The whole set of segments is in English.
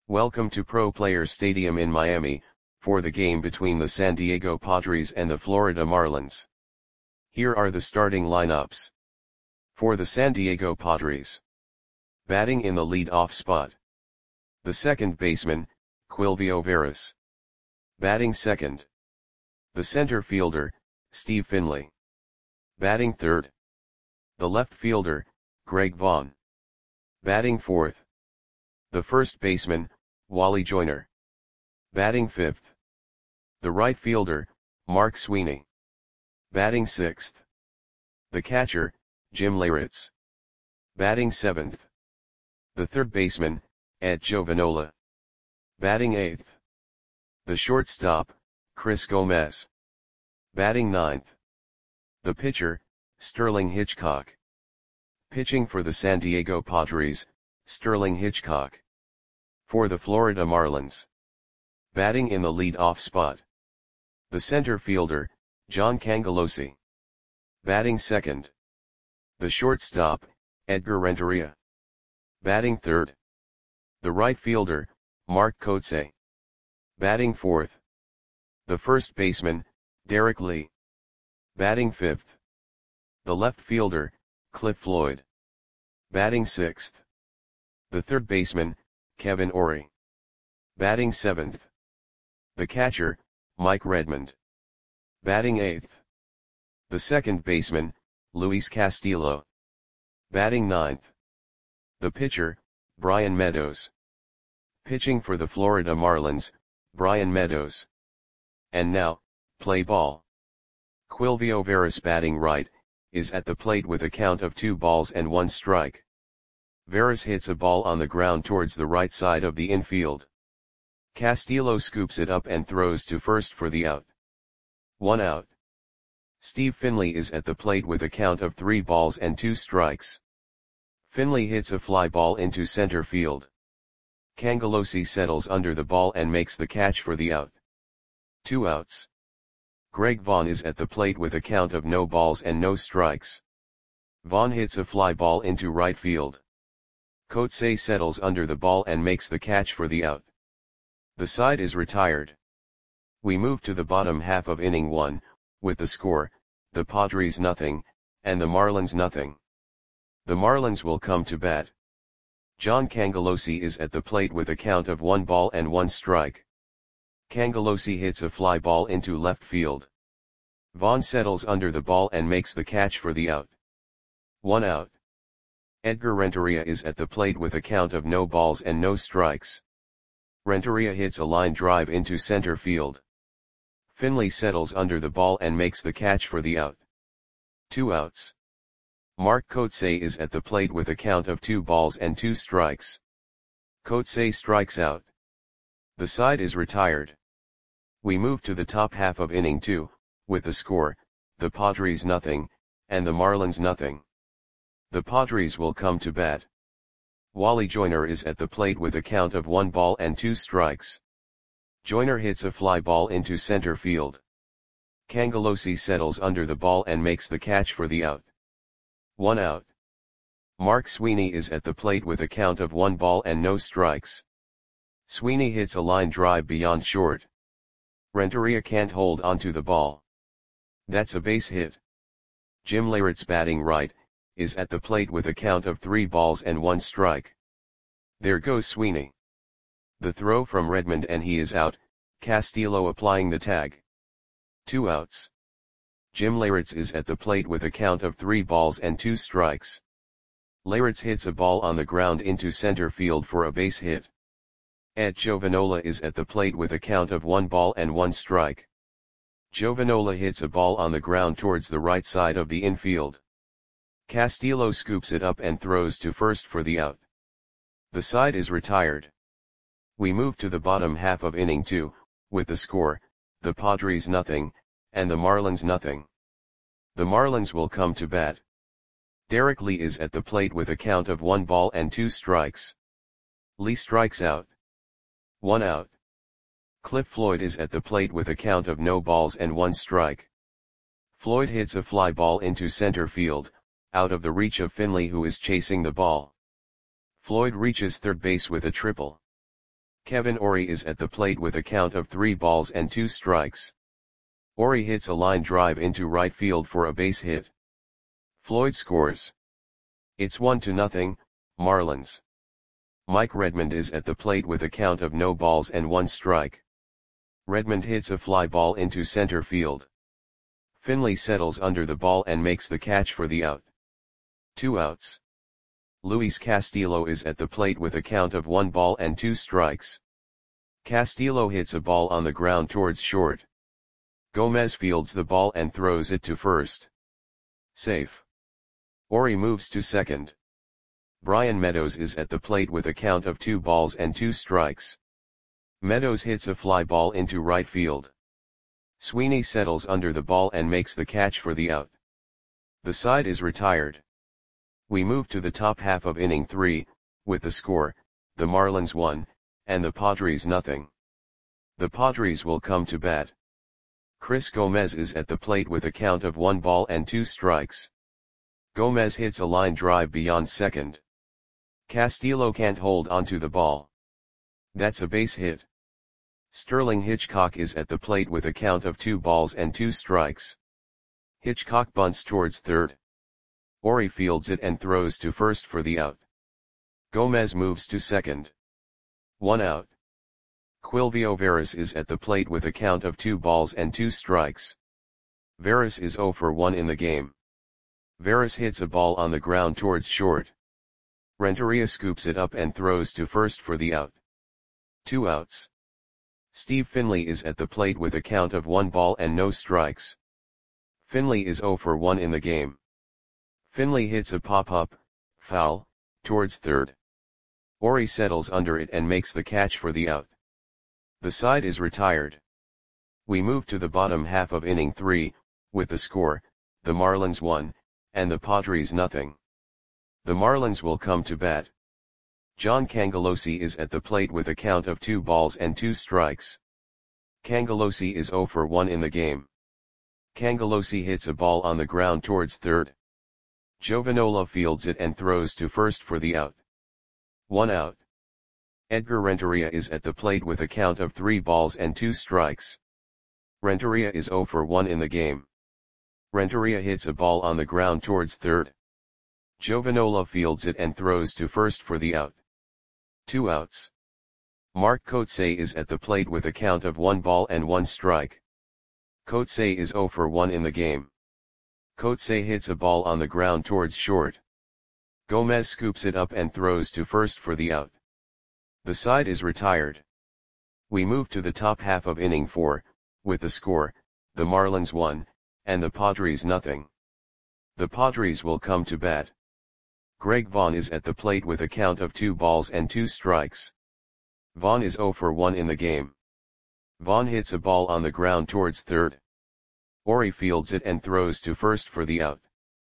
Welcome to Pro Players Stadium in Miami, for the game between the San Diego Padres and the Florida Marlins. Here are the starting lineups. For the San Diego Padres. Batting in the lead-off spot. The second baseman, Quilvio Veras. Batting second. The center fielder, Steve Finley. Batting third. The left fielder, Greg Vaughn. Batting fourth. The first baseman, Wally Joyner. Batting fifth. The right fielder, Mark Sweeney. Batting sixth. The catcher, Jim Leyritz. Batting seventh. The third baseman, Ed Giovanola. Batting eighth. The shortstop, Chris Gomez. Batting ninth. The pitcher, Sterling Hitchcock. Pitching for the San Diego Padres, Sterling Hitchcock. For the Florida Marlins. Batting in the lead-off spot. The center fielder, John Cangelosi. Batting second. The shortstop, Edgar Renteria. Batting third. The right fielder, Mark Kotsay. Batting fourth. The first baseman, Derek Lee. Batting fifth. The left fielder, Cliff Floyd. Batting sixth. The third baseman, Kevin Orie. Batting seventh. The catcher, Mike Redmond. Batting eighth. The second baseman, Luis Castillo. Batting ninth. The pitcher, Brian Meadows. Pitching for the Florida Marlins, Brian Meadows. And now, play ball. Quilvio Veras batting right, is at the plate with a count of 2 balls and 1 strike. Veras hits a ball on the ground towards the right side of the infield. Castillo scoops it up and throws to first for the out. 1 out. Steve Finley is at the plate with a count of 3 balls and 2 strikes. Finley hits a fly ball into center field. Cangelosi settles under the ball and makes the catch for the out. 2 outs. Greg Vaughn is at the plate with a count of no balls and no strikes. Vaughn hits a fly ball into right field. Kotsay settles under the ball and makes the catch for the out. The side is retired. We move to the bottom half of inning 1, with the score, the Padres nothing, and the Marlins nothing. The Marlins will come to bat. John Cangelosi is at the plate with a count of 1 ball and 1 strike. Cangelosi hits a fly ball into left field. Vaughn settles under the ball and makes the catch for the out. 1 out. Edgar Renteria is at the plate with a count of no balls and no strikes. Renteria hits a line drive into center field. Finley settles under the ball and makes the catch for the out. 2 outs. Mark Kotsay is at the plate with a count of 2 balls and 2 strikes. Kotsay strikes out. The side is retired. We move to the top half of inning 2, with the score, the Padres nothing, and the Marlins nothing. The Padres will come to bat. Wally Joyner is at the plate with a count of 1 ball and 2 strikes. Joyner hits a fly ball into center field. Cangelosi settles under the ball and makes the catch for the out. 1 out. Mark Sweeney is at the plate with a count of 1 ball and no strikes. Sweeney hits a line drive beyond short. Renteria can't hold onto the ball. That's a base hit. Jim Leyritz batting right, is at the plate with a count of 3 balls and 1 strike. There goes Sweeney. The throw from Redmond and he is out, Castillo applying the tag. 2 outs. Jim Leyritz is at the plate with a count of 3 balls and 2 strikes. Leyritz hits a ball on the ground into center field for a base hit. Ed Giovanola is at the plate with a count of 1 ball and 1 strike. Giovanola hits a ball on the ground towards the right side of the infield. Castillo scoops it up and throws to first for the out. The side is retired. We move to the bottom half of inning 2, with the score, the Padres nothing, and the Marlins nothing. The Marlins will come to bat. Derek Lee is at the plate with a count of 1 ball and 2 strikes. Lee strikes out. 1 out. Cliff Floyd is at the plate with a count of no balls and 1 strike. Floyd hits a fly ball into center field, out of the reach of Finley who is chasing the ball. Floyd reaches third base with a triple. Kevin Orie is at the plate with a count of 3 balls and 2 strikes. Orie hits a line drive into right field for a base hit. Floyd scores. It's 1-0, Marlins. Mike Redmond is at the plate with a count of no balls and 1 strike. Redmond hits a fly ball into center field. Finley settles under the ball and makes the catch for the out. 2 outs. Luis Castillo is at the plate with a count of 1 ball and 2 strikes. Castillo hits a ball on the ground towards short. Gomez fields the ball and throws it to first. Safe. Orie moves to second. Brian Meadows is at the plate with a count of 2 balls and 2 strikes. Meadows hits a fly ball into right field. Sweeney settles under the ball and makes the catch for the out. The side is retired. We move to the top half of inning 3, with the score, the Marlins 1, and the Padres nothing. The Padres will come to bat. Chris Gomez is at the plate with a count of 1 ball and 2 strikes. Gomez hits a line drive beyond second. Castillo can't hold onto the ball. That's a base hit. Sterling Hitchcock is at the plate with a count of 2 balls and 2 strikes. Hitchcock bunts towards third. Orie fields it and throws to first for the out. Gomez moves to second. 1 out. Quilvio Veras is at the plate with a count of 2 balls and 2 strikes. Veras is 0 for 1 in the game. Veras hits a ball on the ground towards short. Renteria scoops it up and throws to first for the out. 2 outs. Steve Finley is at the plate with a count of 1 ball and no strikes. Finley is 0 for 1 in the game. Finley hits a pop-up, foul, towards third. Orie settles under it and makes the catch for the out. The side is retired. We move to the bottom half of inning 3, with the score, the Marlins 1, and the Padres nothing. The Marlins will come to bat. John Cangelosi is at the plate with a count of 2 balls and 2 strikes. Cangelosi is 0 for 1 in the game. Cangelosi hits a ball on the ground towards third. Jovanola fields it and throws to first for the out. 1 out. Edgar Renteria is at the plate with a count of 3 balls and 2 strikes. Renteria is 0 for 1 in the game. Renteria hits a ball on the ground towards third. Jovanola fields it and throws to first for the out. 2 outs. Mark Kotsay is at the plate with a count of 1 ball and 1 strike. Kotsay is 0 for 1 in the game. Kotsay hits a ball on the ground towards short. Gomez scoops it up and throws to first for the out. The side is retired. We move to the top half of inning 4, with the score, the Marlins 1, and the Padres nothing. The Padres will come to bat. Greg Vaughn is at the plate with a count of 2 balls and 2 strikes. Vaughn is 0 for 1 in the game. Vaughn hits a ball on the ground towards third. Orie fields it and throws to first for the out.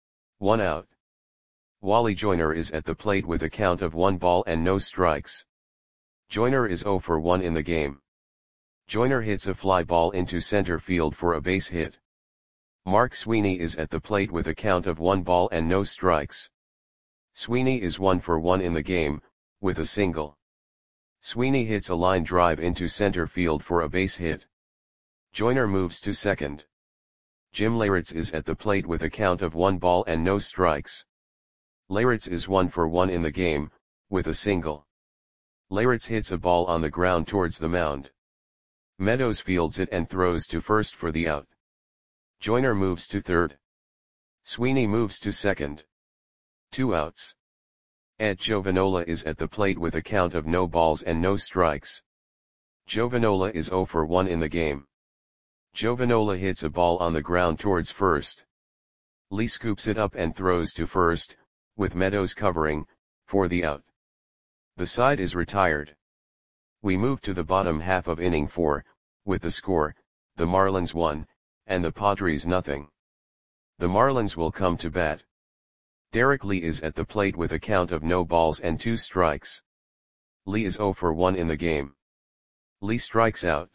1 out. Wally Joyner is at the plate with a count of 1 ball and no strikes. Joyner is 0 for 1 in the game. Joyner hits a fly ball into center field for a base hit. Mark Sweeney is at the plate with a count of 1 ball and no strikes. Sweeney is 1 for 1 in the game, with a single. Sweeney hits a line drive into center field for a base hit. Joyner moves to second. Jim Leyritz is at the plate with a count of 1 ball and no strikes. Leyritz is 1 for 1 in the game, with a single. Leyritz hits a ball on the ground towards the mound. Meadows fields it and throws to first for the out. Joyner moves to third. Sweeney moves to second. 2 outs. Ed Jovanola is at the plate with a count of no balls and no strikes. Jovanola is 0 for 1 in the game. Jovanola hits a ball on the ground towards first. Lee scoops it up and throws to first, with Meadows covering, for the out. The side is retired. We move to the bottom half of inning 4, with the score, the Marlins 1, and the Padres nothing. The Marlins will come to bat. Derek Lee is at the plate with a count of no balls and 2 strikes. Lee is 0 for 1 in the game. Lee strikes out.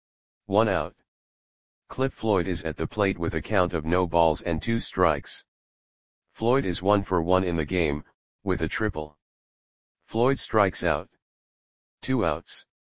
1 out. Cliff Floyd is at the plate with a count of no balls and 2 strikes. Floyd is 1 for 1 in the game, with a triple. Floyd strikes out. 2 outs.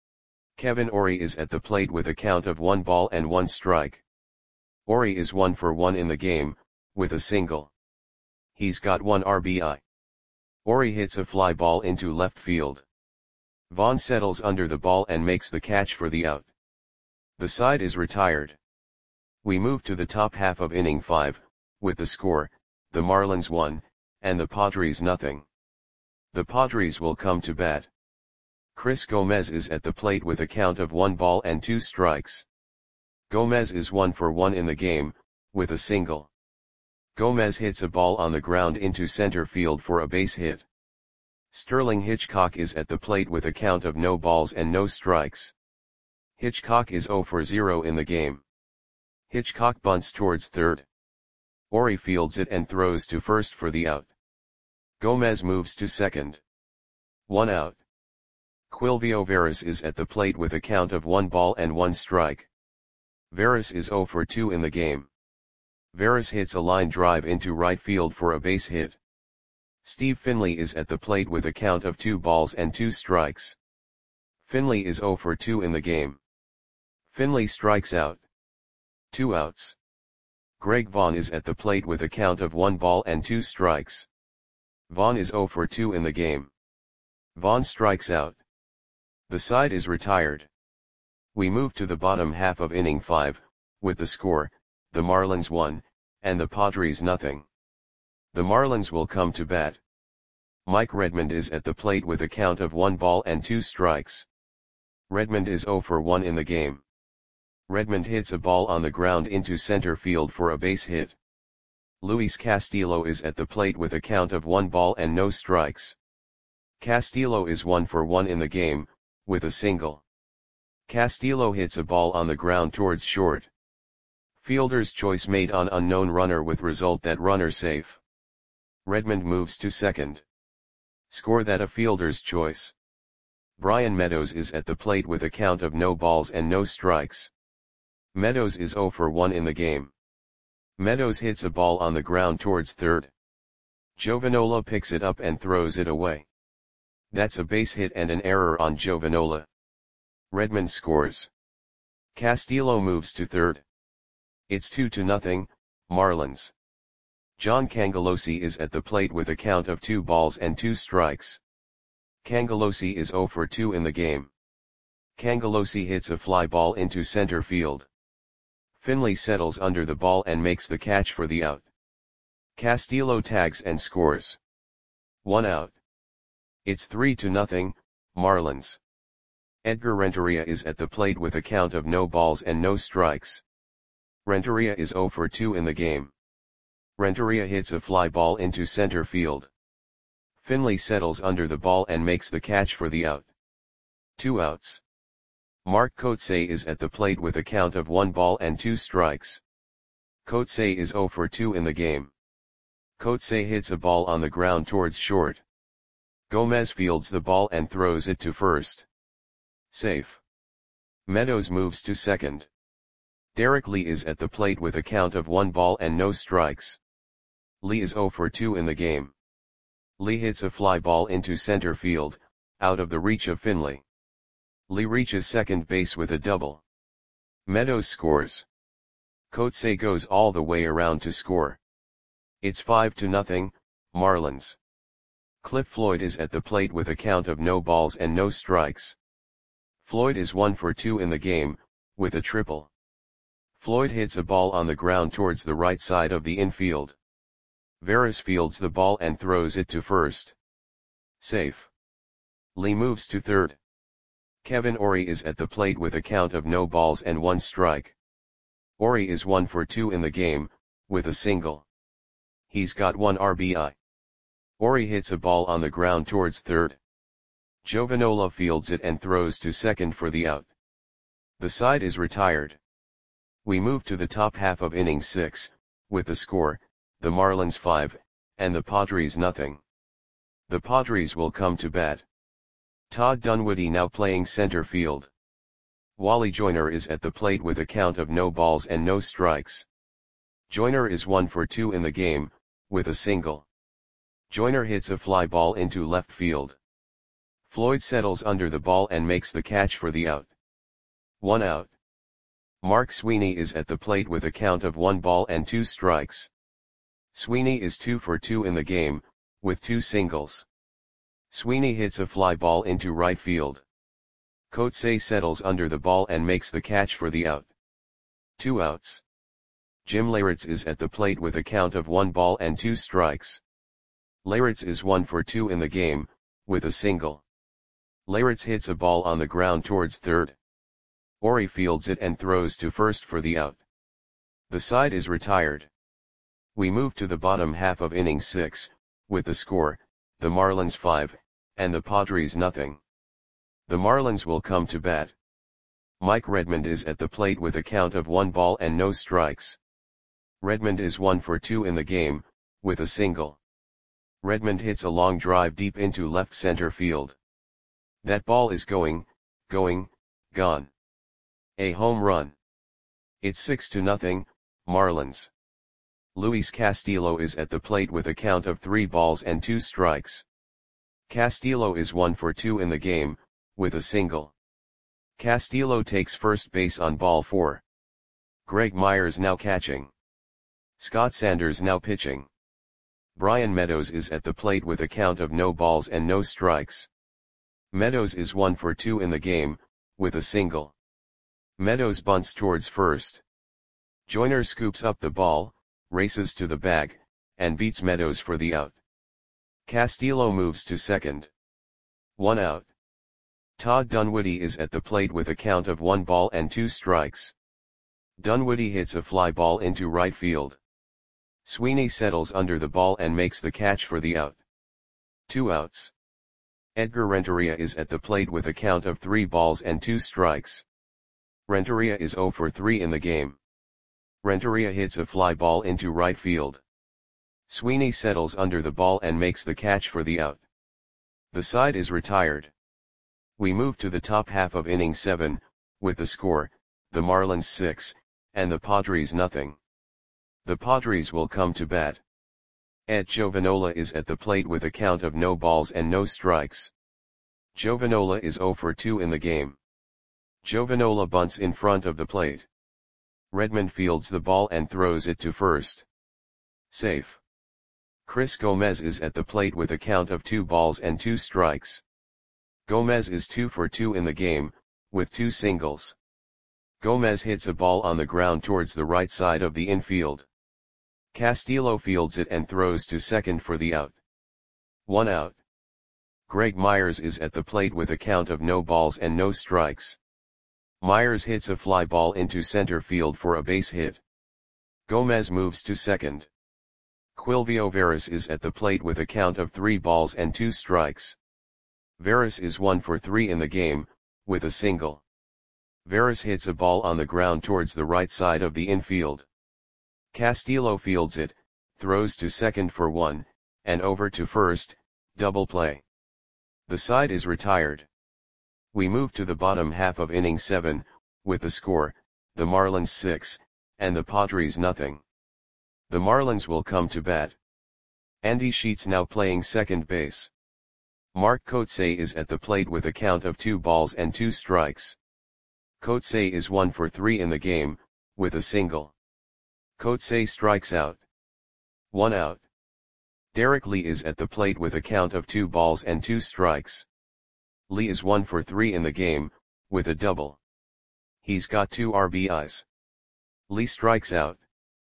Kevin Orie is at the plate with a count of 1 ball and 1 strike. Orie is 1 for 1 in the game, with a single. He's got 1 RBI. Orie hits a fly ball into left field. Vaughn settles under the ball and makes the catch for the out. The side is retired. We move to the top half of inning 5, with the score, the Marlins 1, and the Padres nothing. The Padres will come to bat. Chris Gomez is at the plate with a count of 1 ball and 2 strikes. Gomez is 1 for 1 in the game, with a single. Gomez hits a ball on the ground into center field for a base hit. Sterling Hitchcock is at the plate with a count of no balls and no strikes. Hitchcock is 0 for 0 in the game. Hitchcock bunts towards third. Orie fields it and throws to first for the out. Gomez moves to second. 1 out. Quilvio Veras is at the plate with a count of 1 ball and 1 strike. Veras is 0 for 2 in the game. Veras hits a line drive into right field for a base hit. Steve Finley is at the plate with a count of 2 balls and 2 strikes. Finley is 0 for 2 in the game. Finley strikes out. 2 outs. Greg Vaughn is at the plate with a count of 1 ball and 2 strikes. Vaughn is 0 for 2 in the game. Vaughn strikes out. The side is retired. We move to the bottom half of inning 5, with the score, the Marlins 1, and the Padres nothing. The Marlins will come to bat. Mike Redmond is at the plate with a count of 1 ball and 2 strikes. Redmond is 0 for 1 in the game. Redmond hits a ball on the ground into center field for a base hit. Luis Castillo is at the plate with a count of 1 ball and no strikes. Castillo is 1 for 1 in the game, with a single. Castillo hits a ball on the ground towards short. Fielder's choice made on unknown runner with result that runner safe. Redmond moves to second. Score that a fielder's choice. Brian Meadows is at the plate with a count of no balls and no strikes. Meadows is 0 for 1 in the game. Meadows hits a ball on the ground towards third. Jovanola picks it up and throws it away. That's a base hit and an error on Jovanola. Redmond scores. Castillo moves to third. It's 2-0, Marlins. John Cangelosi is at the plate with a count of 2 balls and 2 strikes. Cangelosi is 0 for 2 in the game. Cangelosi hits a fly ball into center field. Finley settles under the ball and makes the catch for the out. Castillo tags and scores. 1 out. It's 3-0, Marlins. Edgar Renteria is at the plate with a count of no balls and no strikes. Renteria is 0 for 2 in the game. Renteria hits a fly ball into center field. Finley settles under the ball and makes the catch for the out. 2 outs. Mark Kotsay is at the plate with a count of 1 ball and 2 strikes. Kotsay is 0 for 2 in the game. Kotsay hits a ball on the ground towards short. Gomez fields the ball and throws it to first. Safe. Meadows moves to second. Derek Lee is at the plate with a count of 1 ball and no strikes. Lee is 0 for 2 in the game. Lee hits a fly ball into center field, out of the reach of Finley. Lee reaches second base with a double. Meadows scores. Kotsay goes all the way around to score. It's 5-0, Marlins. Cliff Floyd is at the plate with a count of no balls and no strikes. Floyd is 1 for 2 in the game, with a triple. Floyd hits a ball on the ground towards the right side of the infield. Veras fields the ball and throws it to first. Safe. Lee moves to third. Kevin Orie is at the plate with a count of no balls and 1 strike. Orie is 1 for 2 in the game, with a single. He's got 1 RBI. Orie hits a ball on the ground towards third. Jovanola fields it and throws to second for the out. The side is retired. We move to the top half of inning 6, with the score, the Marlins 5, and the Padres nothing. The Padres will come to bat. Todd Dunwoody now playing center field. Wally Joyner is at the plate with a count of no balls and no strikes. Joyner is 1 for 2 in the game, with a single. Joyner hits a fly ball into left field. Floyd settles under the ball and makes the catch for the out. 1 out. Mark Sweeney is at the plate with a count of 1 ball and 2 strikes. Sweeney is 2 for 2 in the game, with 2 singles. Sweeney hits a fly ball into right field. Coetzee settles under the ball and makes the catch for the out. 2 outs. Jim Leyritz is at the plate with a count of 1 ball and 2 strikes. Leyritz is 1 for 2 in the game, with a single. Leyritz hits a ball on the ground towards third. Ori fields it and throws to first for the out. The side is retired. We move to the bottom half of inning 6, with the score, the Marlins 5, and the Padres nothing. The Marlins will come to bat. Mike Redmond is at the plate with a count of 1 ball and no strikes. Redmond is 1 for 2 in the game, with a single. Redmond hits a long drive deep into left center field. That ball is gone. A home run. It's 6-0, Marlins. Luis Castillo is at the plate with a count of 3 balls and 2 strikes. Castillo is 1 for 2 in the game, with a single. Castillo takes first base on ball 4. Greg Myers now catching. Scott Sanders now pitching. Brian Meadows is at the plate with a count of no balls and no strikes. Meadows is 1 for 2 in the game, with a single. Meadows bunts towards first. Joyner scoops up the ball, races to the bag, and beats Meadows for the out. Castillo moves to second. 1 out. Todd Dunwoody is at the plate with a count of 1 ball and 2 strikes. Dunwoody hits a fly ball into right field. Sweeney settles under the ball and makes the catch for the out. 2 outs. Edgar Renteria is at the plate with a count of 3 balls and 2 strikes. Renteria is 0 for 3 in the game. Renteria hits a fly ball into right field. Sweeney settles under the ball and makes the catch for the out. The side is retired. We move to the top half of inning 7, with the score, the Marlins 6, and the Padres nothing. The Padres will come to bat. Ed Giovanola is at the plate with a count of no balls and no strikes. Giovanola is 0 for 2 in the game. Giovanola bunts in front of the plate. Redmond fields the ball and throws it to first. Safe. Chris Gomez is at the plate with a count of 2 balls and 2 strikes. Gomez is 2 for 2 in the game, with 2 singles. Gomez hits a ball on the ground towards the right side of the infield. Castillo fields it and throws to second for the out. 1 out. Greg Myers is at the plate with a count of no balls and no strikes. Myers hits a fly ball into center field for a base hit. Gomez moves to second. Quilvio Veras is at the plate with a count of 3 balls and 2 strikes. Veras is 1 for 3 in the game, with a single. Veras hits a ball on the ground towards the right side of the infield. Castillo fields it, throws to second for 1, and over to first, double play. The side is retired. We move to the bottom half of inning 7, with the score, the Marlins 6, and the Padres nothing. The Marlins will come to bat. Andy Sheets now playing second base. Mark Coetzee is at the plate with a count of 2 balls and 2 strikes. Coetzee is 1 for 3 in the game, with a single. Coetzee strikes out. 1 out. Derek Lee is at the plate with a count of 2 balls and 2 strikes. Lee is 1 for 3 in the game, with a double. He's got 2 RBIs. Lee strikes out.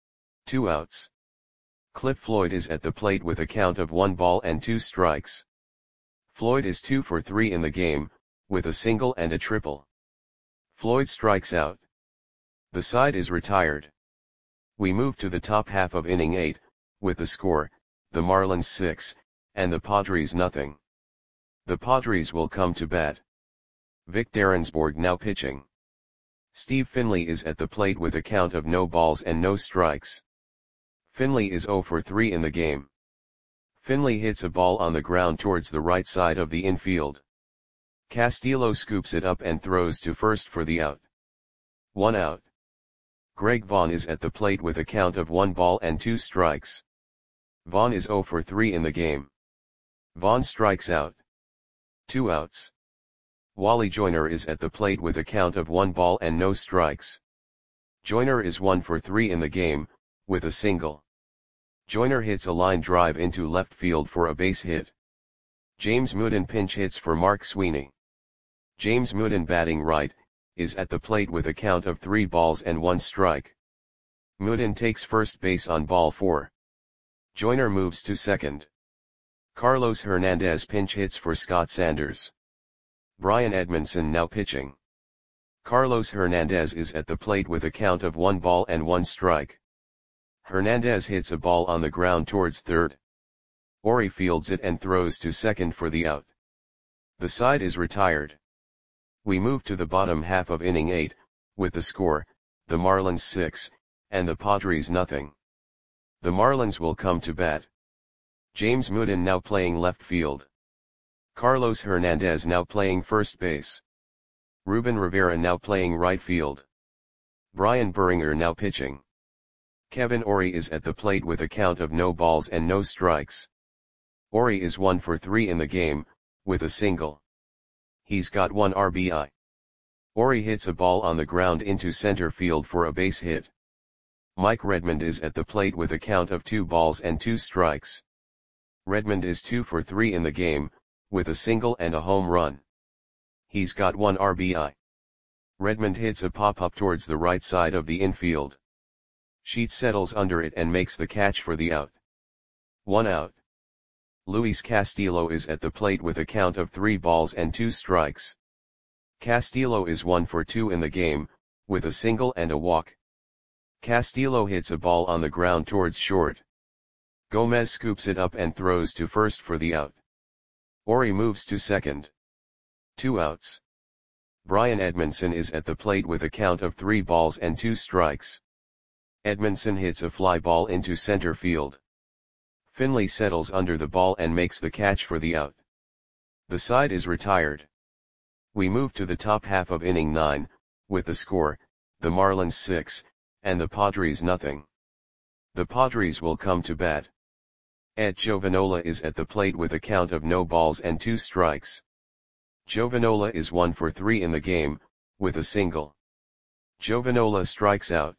2 outs. Cliff Floyd is at the plate with a count of 1 ball and 2 strikes. Floyd is 2 for 3 in the game, with a single and a triple. Floyd strikes out. The side is retired. We move to the top half of inning 8, with the score, the Marlins 6, and the Padres nothing. The Padres will come to bat. Vic Derensborg now pitching. Steve Finley is at the plate with a count of no balls and no strikes. Finley is 0 for 3 in the game. Finley hits a ball on the ground towards the right side of the infield. Castillo scoops it up and throws to first for the out. 1 out. Greg Vaughn is at the plate with a count of 1 ball and 2 strikes. Vaughn is 0 for 3 in the game. Vaughn strikes out. 2 outs. Wally Joyner is at the plate with a count of 1 ball and no strikes. Joyner is 1 for 3 in the game, with a single. Joyner hits a line drive into left field for a base hit. James Mooden pinch hits for Mark Sweeney. James Mooden, batting right, is at the plate with a count of 3 balls and 1 strike. Mooden takes first base on ball 4. Joyner moves to second. Carlos Hernandez pinch hits for Scott Sanders. Brian Edmondson now pitching. Carlos Hernandez is at the plate with a count of 1 ball and 1 strike. Hernandez hits a ball on the ground towards third. Ori fields it and throws to second for the out. The side is retired. We move to the bottom half of inning 8, with the score, the Marlins 6, and the Padres nothing. The Marlins will come to bat. James Mooden now playing left field. Carlos Hernandez now playing first base. Ruben Rivera now playing right field. Brian Buringer now pitching. Kevin Ori is at the plate with a count of no balls and no strikes. Ori is 1 for 3 in the game, with a single. He's got 1 RBI. Ori hits a ball on the ground into center field for a base hit. Mike Redmond is at the plate with a count of 2 balls and 2 strikes. Redmond is 2 for 3 in the game, with a single and a home run. He's got 1 RBI. Redmond hits a pop-up towards the right side of the infield. Sheets settles under it and makes the catch for the out. 1 out. Luis Castillo is at the plate with a count of 3 balls and 2 strikes. Castillo is 1 for 2 in the game, with a single and a walk. Castillo hits a ball on the ground towards short. Gomez scoops it up and throws to first for the out. Ori moves to second. 2 outs. Brian Edmondson is at the plate with a count of 3 balls and 2 strikes. Edmondson hits a fly ball into center field. Finley settles under the ball and makes the catch for the out. The side is retired. We move to the top half of inning 9, with the score, the Marlins 6, and the Padres nothing. The Padres will come to bat. Ed Giovanola is at the plate with a count of no balls and 2 strikes. Giovanola is 1 for 3 in the game, with a single. Giovanola strikes out.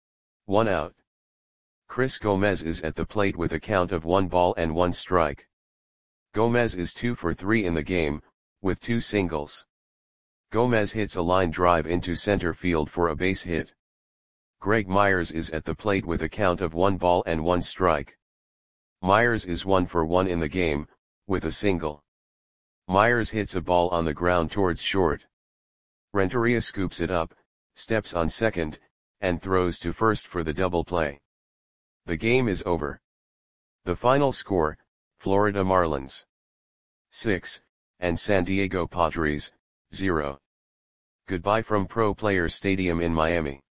1 out. Chris Gomez is at the plate with a count of 1 ball and 1 strike. Gomez is 2 for 3 in the game, with 2 singles. Gomez hits a line drive into center field for a base hit. Greg Myers is at the plate with a count of 1 ball and 1 strike. Myers is 1 for 1 in the game, with a single. Myers hits a ball on the ground towards short. Renteria scoops it up, steps on second, and throws to first for the double play. The game is over. The final score, Florida Marlins 6, and San Diego Padres 0. Goodbye from Pro Players Stadium in Miami.